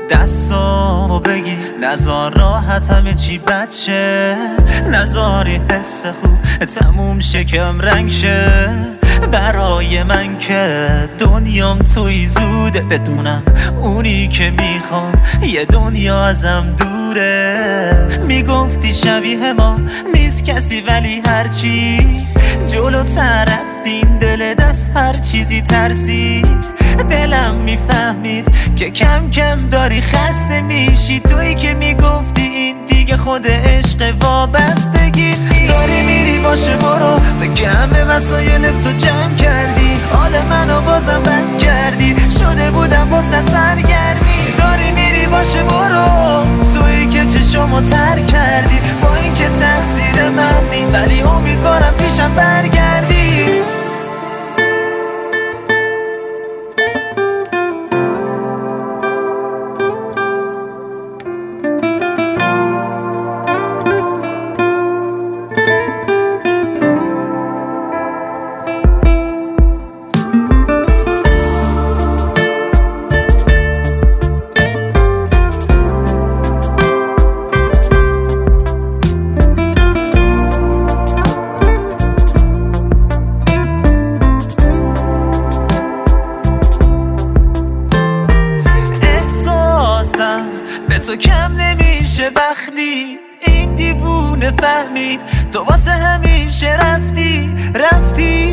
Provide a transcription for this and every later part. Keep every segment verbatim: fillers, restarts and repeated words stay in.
دستامو بگی نزار راحت همه چی بچه، نزاری حس خوب تموم شکم رنگ شه. برای من که دنیام توی زوده، بدونم اونی که میخوام یه دنیا ازم دوره. میگفتی شبیه ما نیست کسی، ولی هرچی جلوتر رفتین دل دست هر چیزی ترسید. دلم میفهمید که کم کم داری خسته میشی، تویی که میگفتی این دیگه خود عشق وابستگی نیست. داری میری باشه برو، تا همه وسایل تو جمع کردی، حال منو بازم بد کردی، شده بودم واسه سرگرمی. داری میری باشه برو، تویی که چشمو تر کردی، با این که تقصیر منی ولی امیدوارم پیشم برگردی. به تو کم نمیشه بختی، این دیوونه فهمید تو واسه همیشه رفتی رفتی.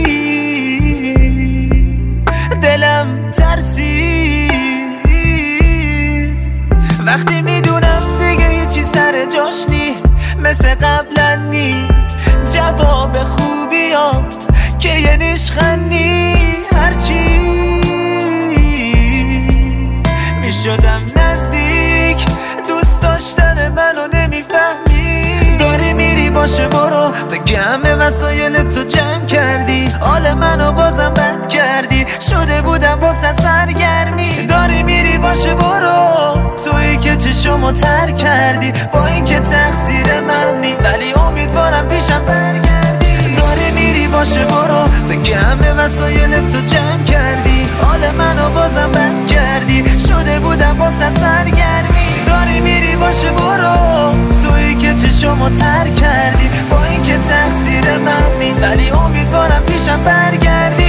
دلم ترسید وقتی میدونم دیگه هیچی سر جاش نی، مثل قبلا نی. جواب خوبیام که یه نشخنی، هرچی میشدم نزدیک دوست داشتن منو نمیفهمی. داری میری باشه برو، تا همه وسایل تو جمع کردی، حال منو بازم بد کردی، شده بودم واسه سرگرمی. داری میری باشه برو، تویی که چشمو تر کردی، با این که تقصیر منی ولی امیدوارم پیشم برگردی. داری میری باشه برو، تا همه وسایل تو جمع کردی، حال منو بازم بد کردی، شده بودم واسه سرگرمی. داری میری باشه برو، تویی که چشمو تر کردی، با این که تقصیر منی ولی امیدوارم پیشم برگردی.